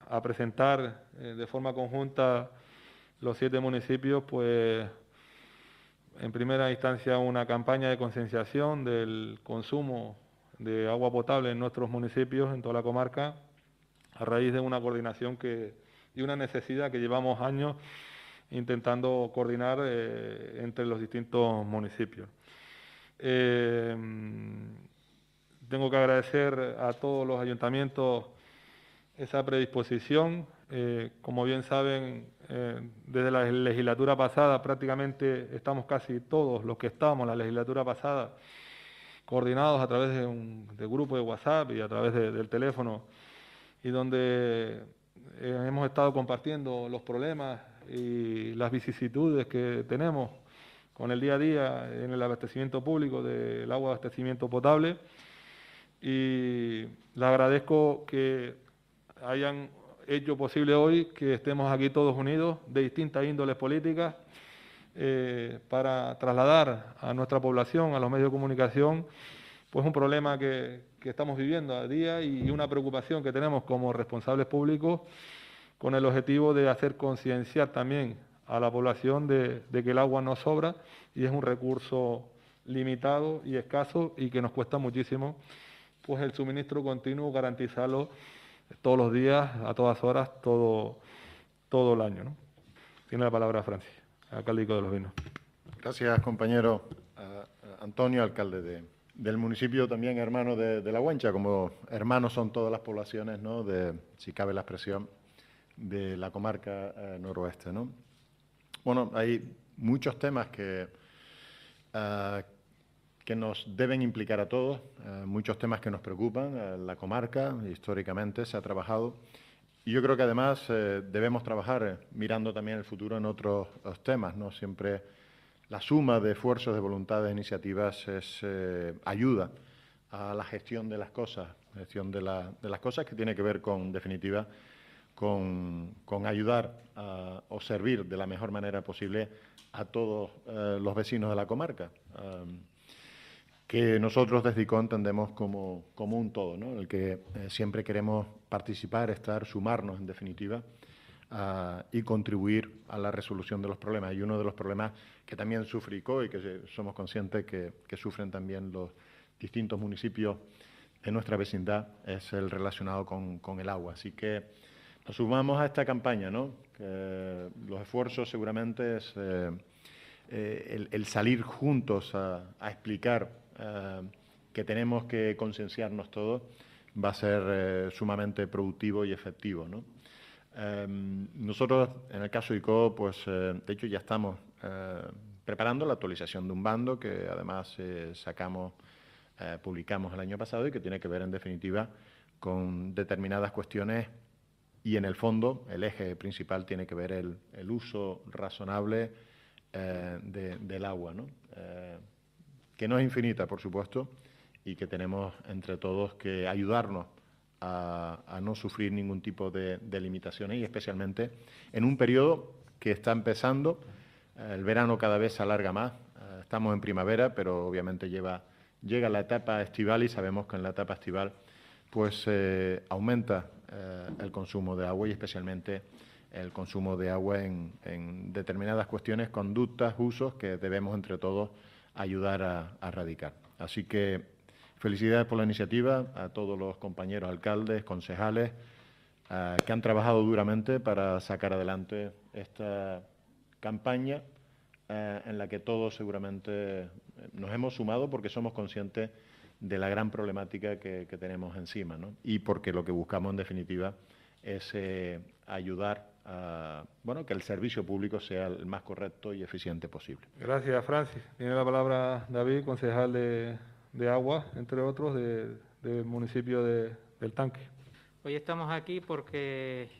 a presentar de forma conjunta los 7 municipios, pues en primera instancia una campaña de concienciación del consumo de agua potable en nuestros municipios, en toda la comarca, a raíz de una coordinación y una necesidad que llevamos años intentando coordinar entre los distintos municipios. Tengo que agradecer a todos los ayuntamientos esa predisposición. Como bien saben, desde la legislatura pasada prácticamente estamos casi todos los que estábamos en la legislatura pasada coordinados a través de un grupo de WhatsApp y a través del teléfono, y donde hemos estado compartiendo los problemas y las vicisitudes que tenemos con el día a día en el abastecimiento público del agua de abastecimiento potable. Y les agradezco que hayan hecho posible hoy que estemos aquí todos unidos de distintas índoles políticas para trasladar a nuestra población, a los medios de comunicación, pues un problema que estamos viviendo a día y una preocupación que tenemos como responsables públicos, con el objetivo de hacer concienciar también a la población de que el agua no sobra y es un recurso limitado y escaso y que nos cuesta muchísimo pues el suministro continuo, garantizarlo todos los días, a todas horas, todo el año, ¿no? Tiene la palabra Francis, alcalde de Los Vinos. Gracias, compañero Antonio, alcalde del municipio, también hermano de La Huencha, como hermanos son todas las poblaciones, ¿no?, si cabe la expresión, de la comarca noroeste, ¿no? Bueno, hay muchos temas que nos deben implicar a todos, muchos temas que nos preocupan. La comarca, históricamente, se ha trabajado. Y yo creo que, además, debemos trabajar mirando también el futuro en otros temas, ¿no? Siempre la suma de esfuerzos, de voluntades, de iniciativas ayuda a la gestión de las cosas, que tiene que ver con, en definitiva, con ayudar o servir de la mejor manera posible a todos los vecinos de la comarca, que nosotros desde ICO entendemos como un todo, ¿no?, en el que siempre queremos participar, estar, sumarnos, en definitiva, y contribuir a la resolución de los problemas. Y uno de los problemas que también sufre ICO y que somos conscientes que sufren también los distintos municipios de nuestra vecindad es el relacionado con el agua. Así que nos sumamos a esta campaña, ¿no? Que los esfuerzos seguramente es el salir juntos a explicar que tenemos que concienciarnos todos, va a ser sumamente productivo y efectivo, ¿no? Nosotros, en el caso de ICO, pues de hecho ya estamos preparando la actualización de un bando que además publicamos el año pasado y que tiene que ver, en definitiva, con determinadas cuestiones y, en el fondo, el eje principal tiene que ver el uso razonable del agua, ¿no? Que no es infinita, por supuesto, y que tenemos entre todos que ayudarnos a no sufrir ningún tipo de limitaciones, y especialmente en un periodo que está empezando. El verano cada vez se alarga más, estamos en primavera, pero obviamente llega la etapa estival y sabemos que en la etapa estival pues aumenta el consumo de agua y especialmente el consumo de agua en determinadas cuestiones, conductas, usos que debemos entre todos ayudar a erradicar. Así que felicidades por la iniciativa a todos los compañeros alcaldes, concejales, que han trabajado duramente para sacar adelante esta campaña en la que todos seguramente nos hemos sumado porque somos conscientes de la gran problemática que tenemos encima, ¿no? Y porque lo que buscamos, en definitiva, es ayudar a que el servicio público sea el más correcto y eficiente posible. Gracias, Francis. Tiene la palabra David, concejal de Agua, entre otros, del municipio del Tanque. Hoy estamos aquí porque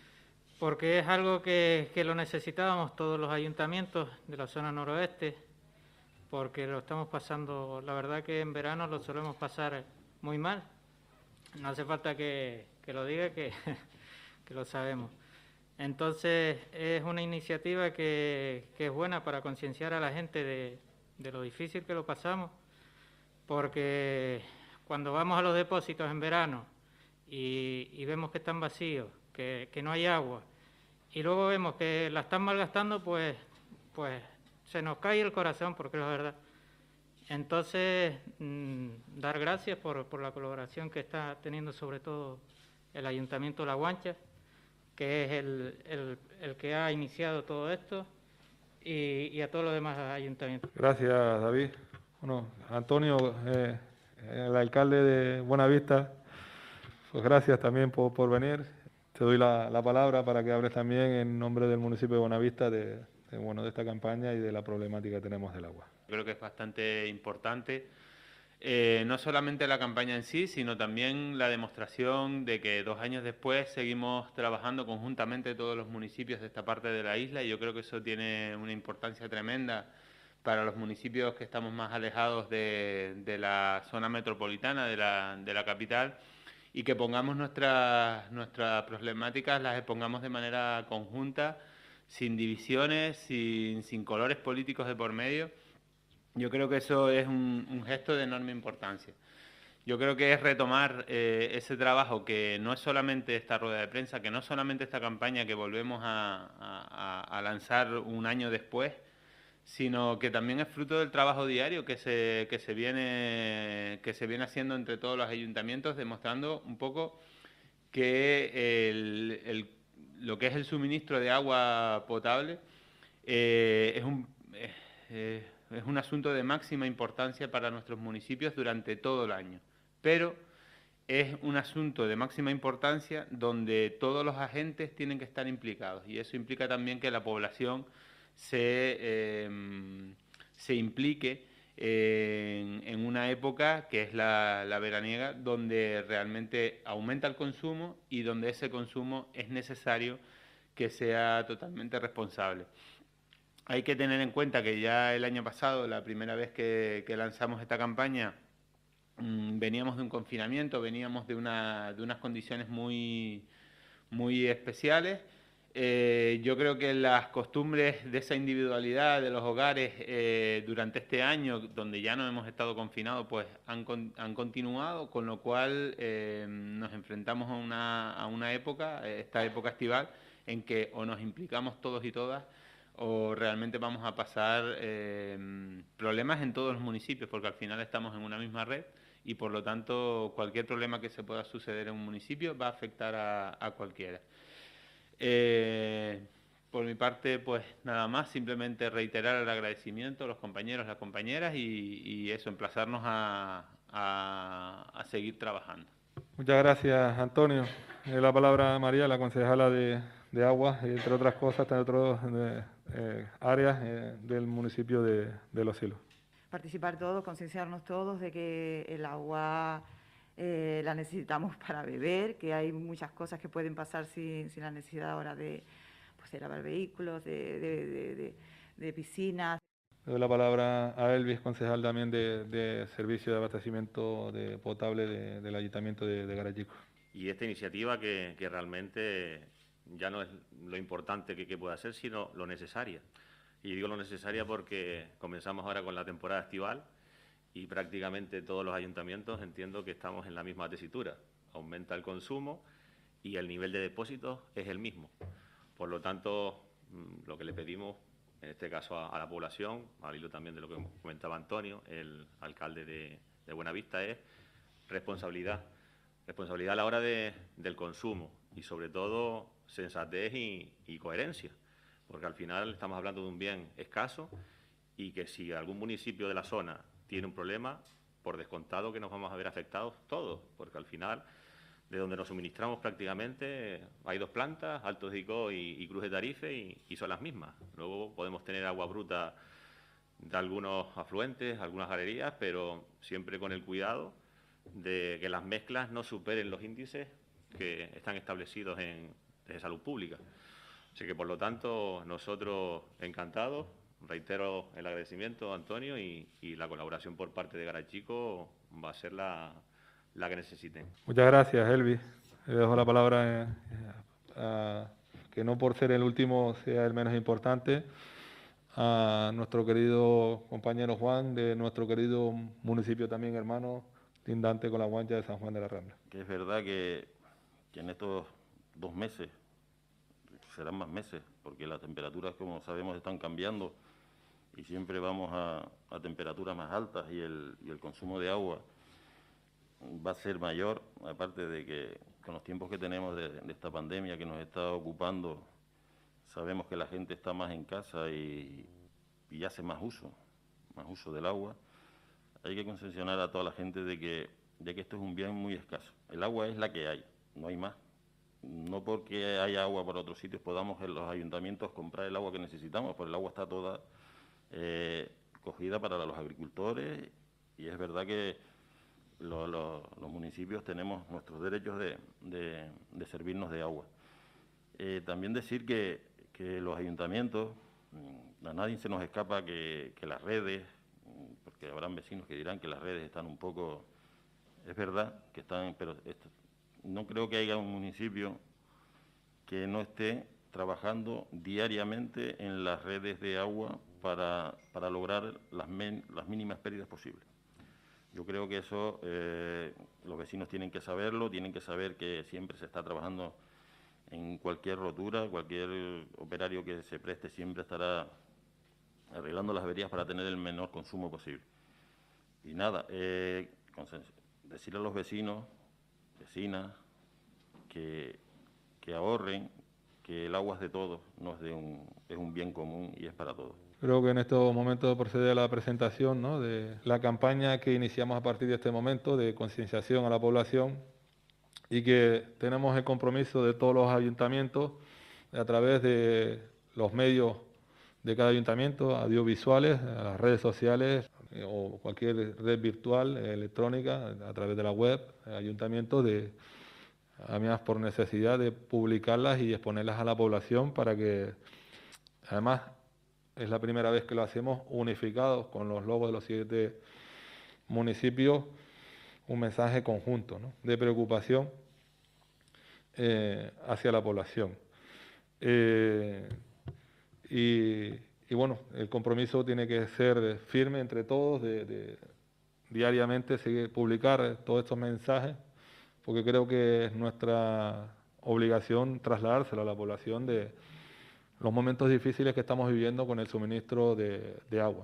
es algo que lo necesitábamos todos los ayuntamientos de la zona noroeste, porque lo estamos pasando, la verdad que en verano lo solemos pasar muy mal. No hace falta que lo diga, que lo sabemos. Entonces es una iniciativa que es buena para concienciar a la gente de lo difícil que lo pasamos, porque cuando vamos a los depósitos en verano y vemos que están vacíos, que no hay agua, y luego vemos que la están malgastando, pues se nos cae el corazón, porque es la verdad. Entonces, dar gracias por la colaboración que está teniendo sobre todo el Ayuntamiento de La Guancha, que es el que ha iniciado todo esto, y a todos los demás ayuntamientos. Gracias, David. Bueno, Antonio, el alcalde de Buenavista, pues gracias también por venir. Te doy la palabra para que hables también en nombre del municipio de Buenavista de esta campaña y de la problemática que tenemos del agua. Creo que es bastante importante, no solamente la campaña en sí, sino también la demostración de que 2 años después seguimos trabajando conjuntamente todos los municipios de esta parte de la isla, y yo creo que eso tiene una importancia tremenda para los municipios que estamos más alejados de la zona metropolitana, de la capital, y que pongamos nuestras problemáticas, las expongamos de manera conjunta, sin divisiones, sin colores políticos de por medio. Yo creo que eso es un gesto de enorme importancia. Yo creo que es retomar ese trabajo, que no es solamente esta rueda de prensa, que no es solamente esta campaña que volvemos a lanzar un año después, sino que también es fruto del trabajo diario que se viene haciendo entre todos los ayuntamientos, demostrando un poco que lo que es el suministro de agua potable es un asunto de máxima importancia para nuestros municipios durante todo el año, pero es un asunto de máxima importancia donde todos los agentes tienen que estar implicados, y eso implica también que la población se implique en una época que es la veraniega, donde realmente aumenta el consumo y donde ese consumo es necesario que sea totalmente responsable. Hay que tener en cuenta que ya el año pasado, la primera vez que lanzamos esta campaña, veníamos de un confinamiento, veníamos de unas condiciones muy especiales. Yo creo que las costumbres de esa individualidad de los hogares durante este año, donde ya no hemos estado confinados, pues han continuado, con lo cual nos enfrentamos a una época, esta época estival, en que o nos implicamos todos y todas, o realmente vamos a pasar problemas en todos los municipios, porque al final estamos en una misma red y por lo tanto cualquier problema que se pueda suceder en un municipio va a afectar a cualquiera. Por mi parte, pues nada más, simplemente reiterar el agradecimiento a los compañeros, las compañeras y eso, emplazarnos a seguir trabajando. Muchas gracias, Antonio. La palabra a María, la concejala de Agua, entre otras cosas, entre otras áreas del municipio de Los Silos. Participar todos, concienciarnos todos de que el agua la necesitamos para beber, que hay muchas cosas que pueden pasar sin la necesidad ahora de lavar vehículos, de piscinas. Le doy la palabra a Elvis, concejal también de Servicio de Abastecimiento Potable del Ayuntamiento de Garachico. Y esta iniciativa que realmente ya no es lo importante que pueda ser, sino lo necesaria. Y digo lo necesaria porque comenzamos ahora con la temporada estival y prácticamente todos los ayuntamientos entiendo que estamos en la misma tesitura. Aumenta el consumo y el nivel de depósitos es el mismo. Por lo tanto, lo que le pedimos, en este caso a la población, al hilo también de lo que comentaba Antonio, el alcalde de Buenavista, es responsabilidad. Responsabilidad a la hora del consumo y, sobre todo, sensatez y coherencia, porque al final estamos hablando de un bien escaso y que si algún municipio de la zona tiene un problema, por descontado que nos vamos a ver afectados todos, porque al final, de donde nos suministramos prácticamente, hay 2 plantas, Alto de Icó y Cruz de Tarife, y son las mismas. Luego podemos tener agua bruta de algunos afluentes, algunas galerías, pero siempre con el cuidado de que las mezclas no superen los índices que están establecidos desde Salud Pública. Así que, por lo tanto, nosotros encantados. Reitero el agradecimiento a Antonio y la colaboración por parte de Garachico va a ser la que necesiten. Muchas gracias, Elvis. Le dejo la palabra que no por ser el último sea el menos importante, a nuestro querido compañero Juan, de nuestro querido municipio también hermano, lindante con La Guancha de San Juan de la Rambla. Que es verdad que en estos 2 meses serán más meses, porque las temperaturas, como sabemos, están cambiando y siempre vamos a temperaturas más altas y el consumo de agua va a ser mayor, aparte de que con los tiempos que tenemos de esta pandemia que nos está ocupando, sabemos que la gente está más en casa y hace más uso del agua. Hay que concienciar a toda la gente de que esto es un bien muy escaso. El agua es la que hay, no hay más. No porque haya agua por otros sitios podamos en los ayuntamientos comprar el agua que necesitamos, porque el agua está toda cogida para los agricultores y es verdad que los municipios tenemos nuestros derechos de servirnos de agua. También decir que los ayuntamientos, a nadie se nos escapa que las redes, porque habrán vecinos que dirán que las redes están un poco, es verdad que están, pero no creo que haya un municipio que no esté trabajando diariamente en las redes de agua para lograr las mínimas pérdidas posibles. Yo creo que eso los vecinos tienen que saberlo, tienen que saber que siempre se está trabajando en cualquier rotura, cualquier operario que se preste siempre estará arreglando las averías para tener el menor consumo posible. Y nada, decirle a los vecinos, vecinas, que ahorren, que el agua es de todos, no es un bien común y es para todos. Creo que en estos momentos procede a la presentación, ¿no?, de la campaña que iniciamos a partir de este momento de concienciación a la población y que tenemos el compromiso de todos los ayuntamientos a través de los medios de cada ayuntamiento, audiovisuales, a las redes sociales o cualquier red virtual, electrónica, a través de la web, ayuntamientos, además por necesidad de publicarlas y exponerlas a la población para que, además, es la primera vez que lo hacemos unificados con los logos de los 7 municipios, un mensaje conjunto, ¿no?, de preocupación hacia la población. Y bueno, el compromiso tiene que ser firme entre todos, de diariamente seguir publicar todos estos mensajes, porque creo que es nuestra obligación trasladárselo a la población de los momentos difíciles que estamos viviendo con el suministro de agua.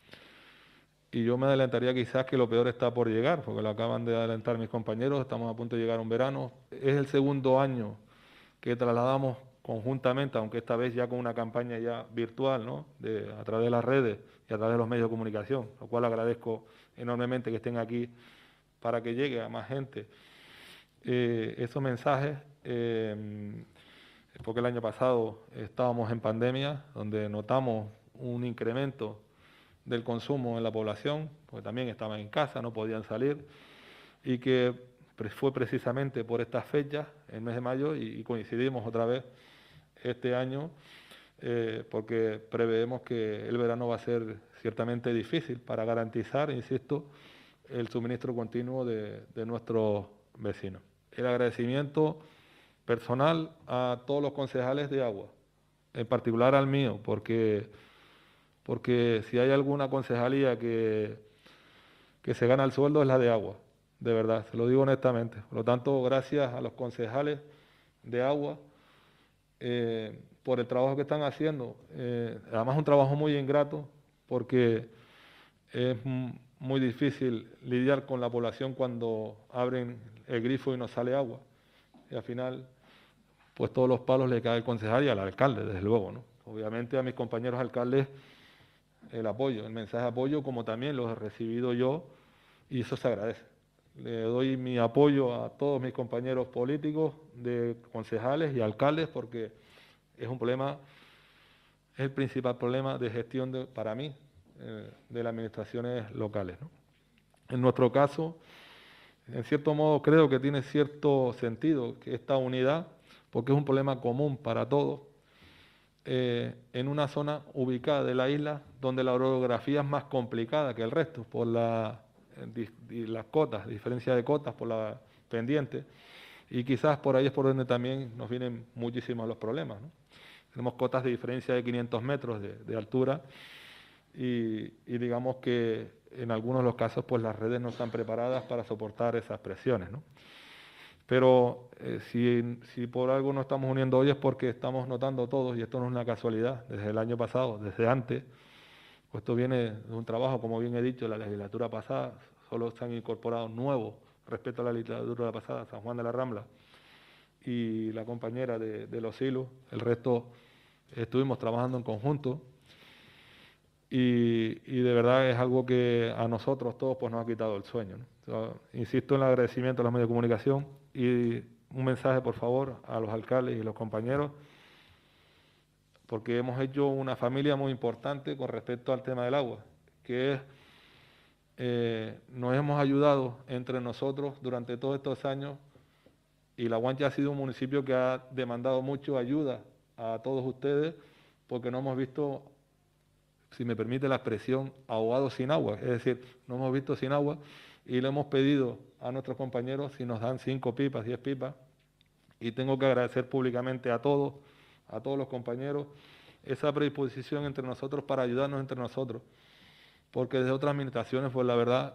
Y yo me adelantaría quizás que lo peor está por llegar, porque lo acaban de adelantar mis compañeros, estamos a punto de llegar a un verano. Es el segundo año que trasladamos conjuntamente, aunque esta vez ya con una campaña ya virtual, ¿no?, a través de las redes y a través de los medios de comunicación, lo cual agradezco enormemente que estén aquí para que llegue a más gente esos mensajes, porque el año pasado estábamos en pandemia, donde notamos un incremento del consumo en la población, porque también estaban en casa, no podían salir, y que fue precisamente por estas fechas, el mes de mayo, y coincidimos otra vez este año, porque preveemos que el verano va a ser ciertamente difícil para garantizar, insisto, el suministro continuo de nuestros vecinos. El agradecimiento personal a todos los concejales de agua, en particular al mío, porque si hay alguna concejalía que se gana el sueldo es la de agua, de verdad, se lo digo honestamente. Por lo tanto, gracias a los concejales de agua por el trabajo que están haciendo. Además, un trabajo muy ingrato, porque es muy difícil lidiar con la población cuando abren el grifo y no sale agua. Y al final, pues todos los palos le caen al concejal y al alcalde, desde luego, ¿no? Obviamente a mis compañeros alcaldes el apoyo, el mensaje de apoyo, como también los he recibido yo, y eso se agradece. Le doy mi apoyo a todos mis compañeros políticos, de concejales y alcaldes, porque es un problema, es el principal problema de gestión para mí de las administraciones locales, ¿no? En nuestro caso, en cierto modo creo que tiene cierto sentido que esta unidad, porque es un problema común para todos, en una zona ubicada de la isla donde la orografía es más complicada que el resto por las cotas, diferencia de cotas por la pendiente, y quizás por ahí es por donde también nos vienen muchísimos los problemas, ¿no? Tenemos cotas de diferencia de 500 metros de altura y digamos que en algunos de los casos pues las redes no están preparadas para soportar esas presiones, ¿no? Pero si por algo nos estamos uniendo hoy es porque estamos notando todos, y esto no es una casualidad, desde el año pasado, desde antes, pues esto viene de un trabajo, como bien he dicho, la legislatura pasada, solo se han incorporado nuevos respecto a la legislatura pasada, San Juan de la Rambla y la compañera de Los Silos, el resto estuvimos trabajando en conjunto. Y de verdad es algo que a nosotros todos pues nos ha quitado el sueño, ¿no? O sea, insisto en el agradecimiento a los medios de comunicación y un mensaje, por favor, a los alcaldes y los compañeros, porque hemos hecho una familia muy importante con respecto al tema del agua, que es, nos hemos ayudado entre nosotros durante todos estos años, y La Guancha ha sido un municipio que ha demandado mucho ayuda a todos ustedes, porque no hemos visto, si me permite la expresión, ahogados sin agua. Es decir, no hemos visto sin agua y le hemos pedido a nuestros compañeros si nos dan 5 pipas, 10 pipas. Y tengo que agradecer públicamente a todos los compañeros, esa predisposición entre nosotros para ayudarnos entre nosotros. Porque desde otras administraciones, pues la verdad,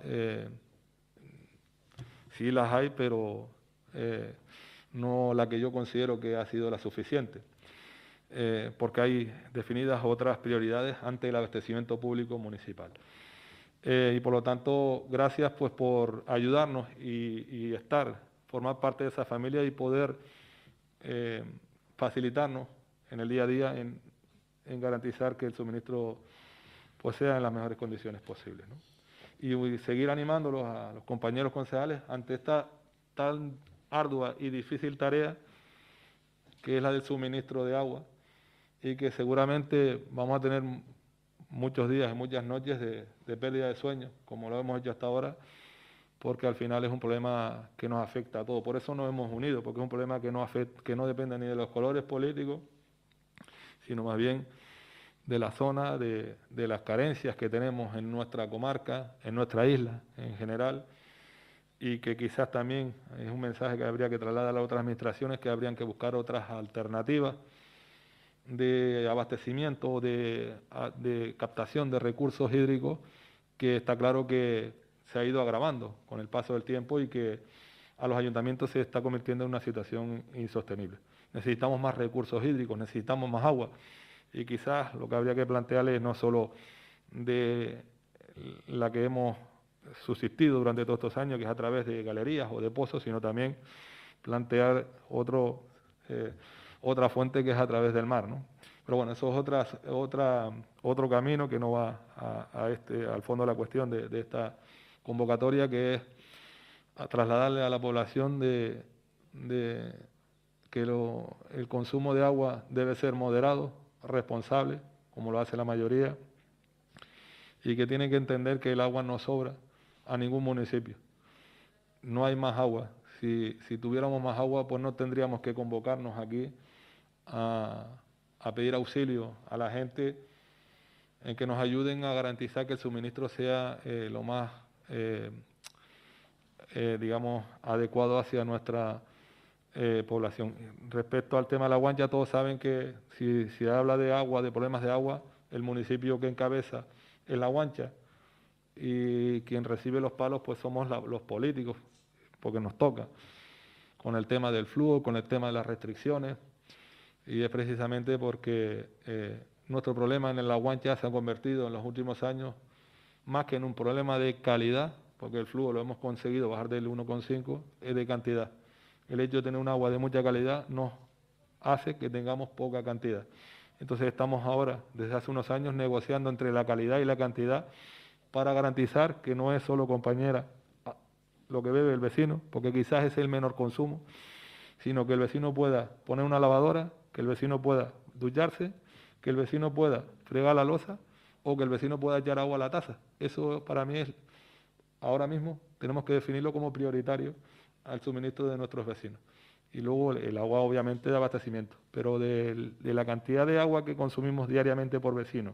sí las hay, pero no la que yo considero que ha sido la suficiente. Porque hay definidas otras prioridades ante el abastecimiento público municipal. Y por lo tanto, gracias pues por ayudarnos y formar parte de esa familia y poder facilitarnos en el día a día en garantizar que el suministro pues sea en las mejores condiciones posibles, ¿no? Y seguir animándolos a los compañeros concejales ante esta tan ardua y difícil tarea que es la del suministro de agua, y que seguramente vamos a tener muchos días y muchas noches de pérdida de sueño, como lo hemos hecho hasta ahora, porque al final es un problema que nos afecta a todos. Por eso nos hemos unido, porque es un problema que no depende ni de los colores políticos, sino más bien de la zona, de las carencias que tenemos en nuestra comarca, en nuestra isla en general, y que quizás también es un mensaje que habría que trasladar a las otras administraciones, que habrían que buscar otras alternativas de abastecimiento, de captación de recursos hídricos, que está claro que se ha ido agravando con el paso del tiempo y que a los ayuntamientos se está convirtiendo en una situación insostenible. Necesitamos más recursos hídricos, necesitamos más agua, y quizás lo que habría que plantearles no solo de la que hemos subsistido durante todos estos años, que es a través de galerías o de pozos, sino también plantear otra fuente que es a través del mar, ¿no? Pero bueno, eso es otro camino que no va al fondo de la cuestión de esta convocatoria, que es a trasladarle a la población de que el consumo de agua debe ser moderado, responsable, como lo hace la mayoría, y que tienen que entender que el agua no sobra a ningún municipio. No hay más agua. Si tuviéramos más agua, pues no tendríamos que convocarnos aquí a pedir auxilio a la gente en que nos ayuden a garantizar que el suministro sea lo más, digamos, adecuado hacia nuestra población. Respecto al tema de La Guancha, todos saben que si se habla de agua, de problemas de agua, el municipio que encabeza es La Guancha, y quien recibe los palos pues somos los políticos, porque nos toca, con el tema del flujo, con el tema de las restricciones, y es precisamente porque nuestro problema en La Guancha se ha convertido en los últimos años más que en un problema de calidad, porque el flujo lo hemos conseguido bajar del 1,5, es de cantidad. El hecho de tener un agua de mucha calidad nos hace que tengamos poca cantidad. Entonces estamos ahora, desde hace unos años, negociando entre la calidad y la cantidad para garantizar que no es solo, compañera, lo que bebe el vecino, porque quizás es el menor consumo, sino que el vecino pueda poner una lavadora, que el vecino pueda ducharse, que el vecino pueda fregar la loza o que el vecino pueda echar agua a la taza. Eso para mí es, ahora mismo, tenemos que definirlo como prioritario al suministro de nuestros vecinos. Y luego el agua, obviamente, de abastecimiento, pero de la cantidad de agua que consumimos diariamente por vecino,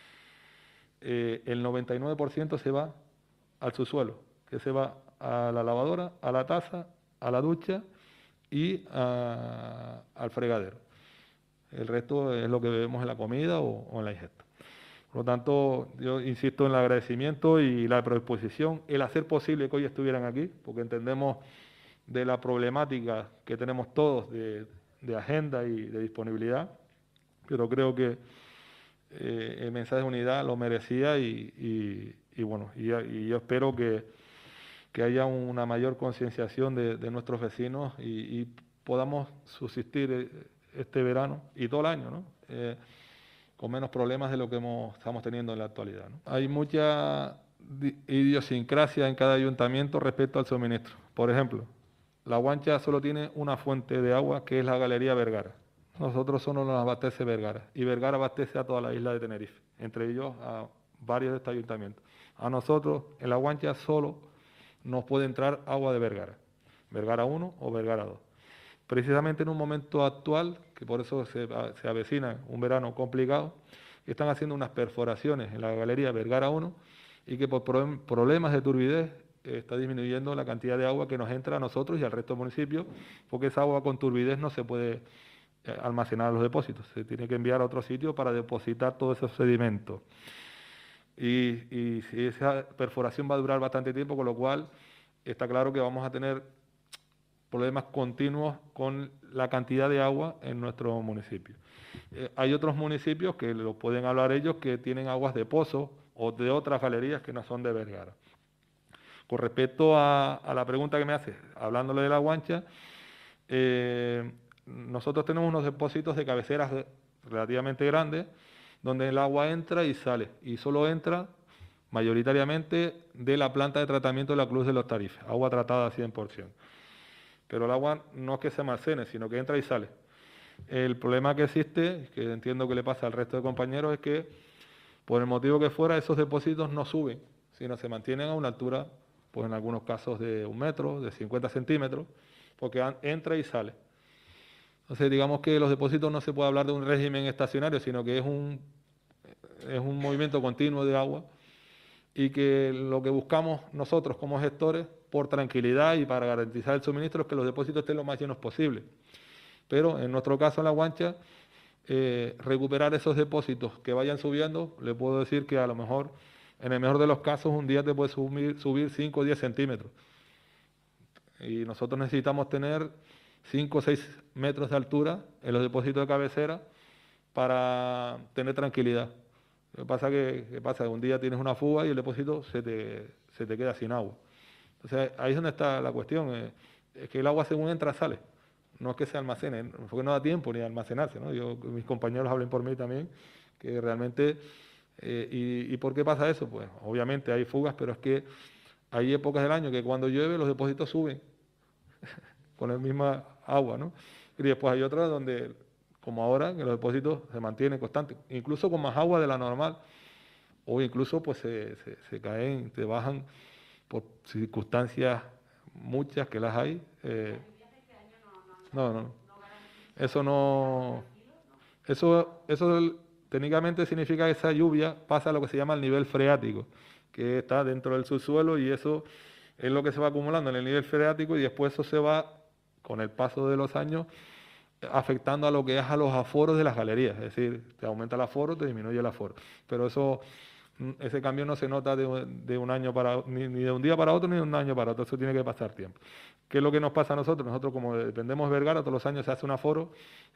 el 99% se va al subsuelo, que se va a la lavadora, a la taza, a la ducha y al fregadero. El resto es lo que bebemos en la comida o en la ingesta. Por lo tanto, yo insisto en el agradecimiento y la predisposición, el hacer posible que hoy estuvieran aquí, porque entendemos de la problemática que tenemos todos de agenda y de disponibilidad, pero creo que el mensaje de unidad lo merecía y yo espero que haya una mayor concienciación de nuestros vecinos y podamos subsistir este verano y todo el año, ¿no? Con menos problemas de lo que estamos teniendo en la actualidad, ¿no? Hay mucha idiosincrasia en cada ayuntamiento respecto al suministro. Por ejemplo, La Guancha solo tiene una fuente de agua, que es la Galería Vergara. Nosotros solo nos abastece Vergara, y Vergara abastece a toda la isla de Tenerife, entre ellos a varios de estos ayuntamientos. A nosotros, en La Guancha, solo nos puede entrar agua de Vergara, Vergara 1 o Vergara 2. Precisamente en un momento actual, que por eso se avecina un verano complicado, están haciendo unas perforaciones en la Galería Vergara 1 y que por problemas de turbidez está disminuyendo la cantidad de agua que nos entra a nosotros y al resto del municipio, porque esa agua con turbidez no se puede almacenar en los depósitos, se tiene que enviar a otro sitio para depositar todo ese sedimento. Y esa perforación va a durar bastante tiempo, con lo cual está claro que vamos a tener problemas continuos con la cantidad de agua en nuestro municipio. Hay otros municipios que lo pueden hablar ellos, que tienen aguas de pozo o de otras galerías que no son de Vergara. Con respecto a la pregunta que me hace, hablándole de La Guancha, nosotros tenemos unos depósitos de cabeceras relativamente grandes, donde el agua entra y sale, y solo entra mayoritariamente de la planta de tratamiento de la Cruz de los Tarifes, agua tratada 100%. Pero el agua no es que se almacene, sino que entra y sale. El problema que existe, que entiendo que le pasa al resto de compañeros, es que por el motivo que fuera, esos depósitos no suben, sino se mantienen a una altura, pues en algunos casos de 1 metro, de 50 centímetros, porque entra y sale. Entonces, digamos que los depósitos no se puede hablar de un régimen estacionario, sino que es un movimiento continuo de agua, y que lo que buscamos nosotros como gestores, por tranquilidad y para garantizar el suministro, es que los depósitos estén lo más llenos posible. Pero en nuestro caso en La Guancha, recuperar esos depósitos que vayan subiendo, le puedo decir que a lo mejor, en el mejor de los casos, un día te puede subir 5 o 10 centímetros. Y nosotros necesitamos tener 5 o 6 metros de altura en los depósitos de cabecera para tener tranquilidad. Lo que pasa que un día tienes una fuga y el depósito se te queda sin agua. Entonces ahí es donde está la cuestión, es que el agua según entra sale, no es que se almacene, porque no da tiempo ni a almacenarse, ¿no? Mis compañeros hablen por mí también, que realmente, ¿y por qué pasa eso? Pues obviamente hay fugas, pero es que hay épocas del año que cuando llueve los depósitos suben con la misma agua, ¿no? Y después hay otras donde, como ahora, que los depósitos se mantienen constantes, incluso con más agua de la normal, o incluso pues se caen, se bajan por circunstancias muchas que las hay. No. Eso técnicamente significa que esa lluvia pasa a lo que se llama el nivel freático, que está dentro del subsuelo, y eso es lo que se va acumulando en el nivel freático, y después eso se va, con el paso de los años, afectando a lo que es a los aforos de las galerías. Es decir, te aumenta el aforo, te disminuye el aforo. Pero ese cambio no se nota de un año ni de un día para otro, ni de un año para otro. Eso tiene que pasar tiempo. ¿Qué es lo que nos pasa a nosotros? Nosotros, como dependemos de Vergara, todos los años se hace un aforo,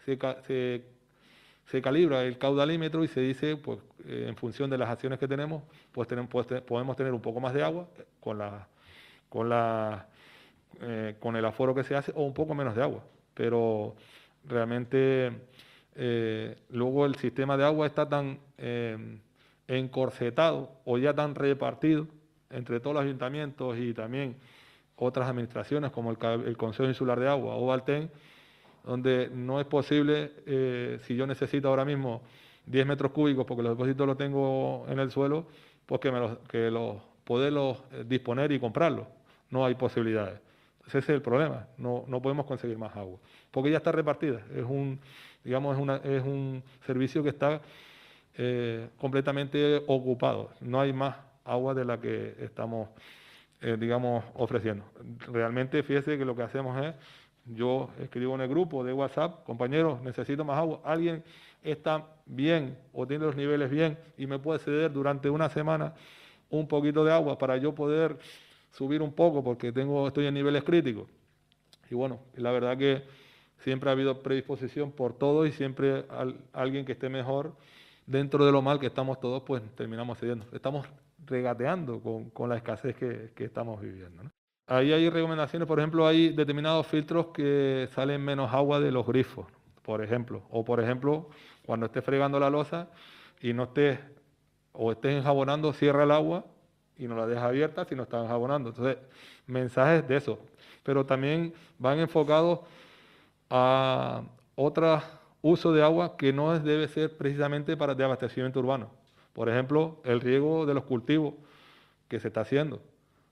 se calibra el caudalímetro y se dice, pues en función de las acciones que tenemos, pues podemos tener un poco más de agua con el aforo que se hace, o un poco menos de agua. Pero realmente luego el sistema de agua está tan encorsetado o ya tan repartido entre todos los ayuntamientos y también otras administraciones como el Consejo Insular de Agua o Valten, donde no es posible, si yo necesito ahora mismo 10 metros cúbicos porque los depósitos los tengo en el suelo, pues poderlos disponer y comprarlos. No hay posibilidades. Ese es el problema, no podemos conseguir más agua, porque ya está repartida. Es un servicio que está completamente ocupado. No hay más agua de la que estamos, ofreciendo. Realmente, fíjese que lo que hacemos es, yo escribo en el grupo de WhatsApp, compañeros, necesito más agua. ¿Alguien está bien o tiene los niveles bien y me puede ceder durante una semana un poquito de agua para yo poder subir un poco porque estoy en niveles críticos? Y bueno, la verdad que siempre ha habido predisposición por todo y siempre alguien que esté mejor dentro de lo mal que estamos todos, pues terminamos cediendo. Estamos regateando con la escasez que estamos viviendo, ¿no? Ahí hay recomendaciones, por ejemplo, hay determinados filtros que salen menos agua de los grifos, por ejemplo. O, por ejemplo, cuando estés fregando la loza y no estés, o estés enjabonando, cierra el agua y no la dejas abierta si no estás enjabonando. Entonces, mensajes de eso. Pero también van enfocados a otro uso de agua que no debe ser precisamente para de abastecimiento urbano. Por ejemplo, el riego de los cultivos que se está haciendo,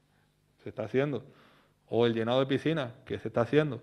o el llenado de piscinas que se está haciendo,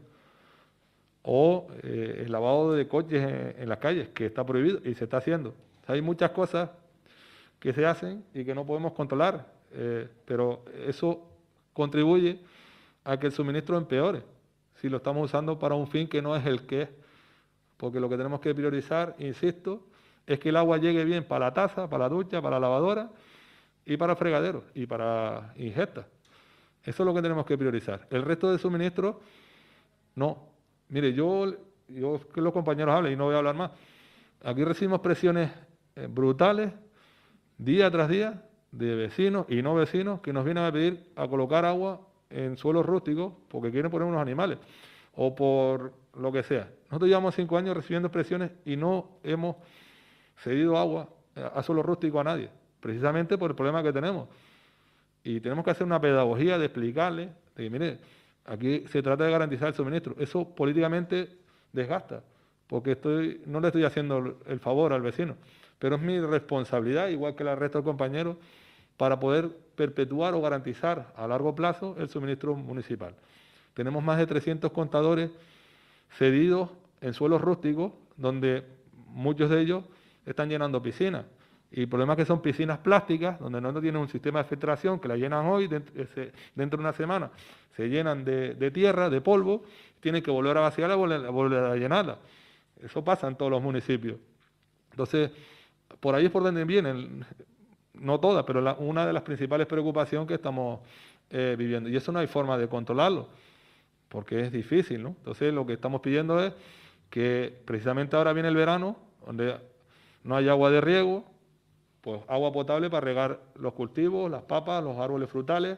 o el lavado de coches en las calles que está prohibido y se está haciendo. O sea, hay muchas cosas que se hacen y que no podemos controlar, pero eso contribuye a que el suministro empeore si lo estamos usando para un fin que no es el que es. Porque lo que tenemos que priorizar, insisto, es que el agua llegue bien para la taza, para la ducha, para la lavadora y para el fregadero y para ingesta. Eso es lo que tenemos que priorizar. El resto de suministros, no. Mire, yo que los compañeros hablen y no voy a hablar más. Aquí recibimos presiones brutales, día tras día, de vecinos y no vecinos que nos vienen a pedir a colocar agua en suelos rústicos porque quieren poner unos animales o por lo que sea. Nosotros llevamos 5 años recibiendo presiones y no hemos cedido agua a suelo rústico a nadie, precisamente por el problema que tenemos. Y tenemos que hacer una pedagogía de explicarle, de que, mire, aquí se trata de garantizar el suministro. Eso políticamente desgasta, porque no le estoy haciendo el favor al vecino, pero es mi responsabilidad, igual que la resto de compañeros, para poder perpetuar o garantizar a largo plazo el suministro municipal. Tenemos más de 300 contadores cedidos en suelos rústicos, donde muchos de ellos están llenando piscinas. Y el problema es que son piscinas plásticas, donde no tienen un sistema de filtración, que la llenan hoy, dentro de una semana se llenan de tierra, de polvo, tienen que volver a vaciarla y volver a llenarla. Eso pasa en todos los municipios. Entonces, por ahí es por donde vienen, no todas, pero una de las principales preocupaciones que estamos viviendo. Y eso no hay forma de controlarlo, porque es difícil, ¿no? Entonces, lo que estamos pidiendo es que precisamente ahora viene el verano, donde no hay agua de riego, pues agua potable para regar los cultivos, las papas, los árboles frutales,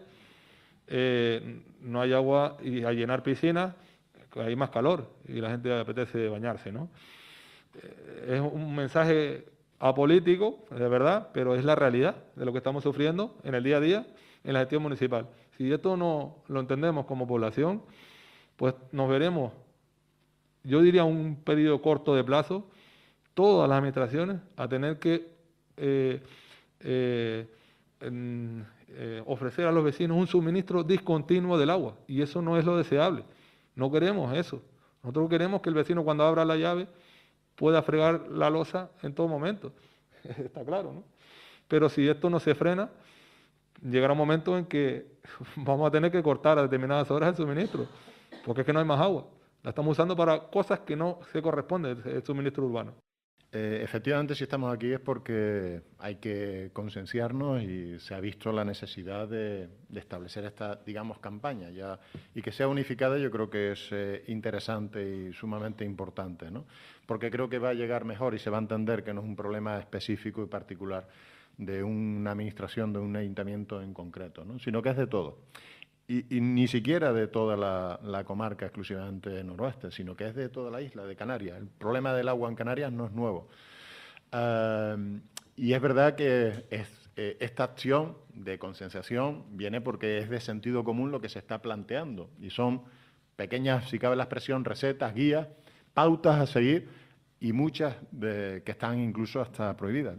no hay agua y a llenar piscinas, hay más calor y la gente le apetece bañarse, ¿no? Es un mensaje apolítico, de verdad, pero es la realidad de lo que estamos sufriendo en el día a día en la gestión municipal. Si esto no lo entendemos como población, pues nos veremos, yo diría un periodo corto de plazo, todas las administraciones a tener que ofrecer a los vecinos un suministro discontinuo del agua, y eso no es lo deseable. No queremos eso. Nosotros queremos que el vecino, cuando abra la llave, pueda fregar la loza en todo momento. Está claro, ¿no? Pero si esto no se frena, llegará un momento en que vamos a tener que cortar a determinadas horas el suministro, porque es que no hay más agua. La estamos usando para cosas que no se corresponden el suministro urbano. Efectivamente, si estamos aquí es porque hay que concienciarnos y se ha visto la necesidad de establecer esta, digamos, campaña ya, y que sea unificada. Yo creo que es interesante y sumamente importante, ¿no? Porque creo que va a llegar mejor y se va a entender que no es un problema específico y particular de una administración, de un ayuntamiento en concreto, ¿no? Sino que es de todo. Y ni siquiera de toda la comarca exclusivamente noroeste, sino que es de toda la isla de Canarias. El problema del agua en Canarias no es nuevo. Y es verdad que esta acción de concienciación viene porque es de sentido común lo que se está planteando. Y son pequeñas, si cabe la expresión, recetas, guías, pautas a seguir y muchas que están incluso hasta prohibidas.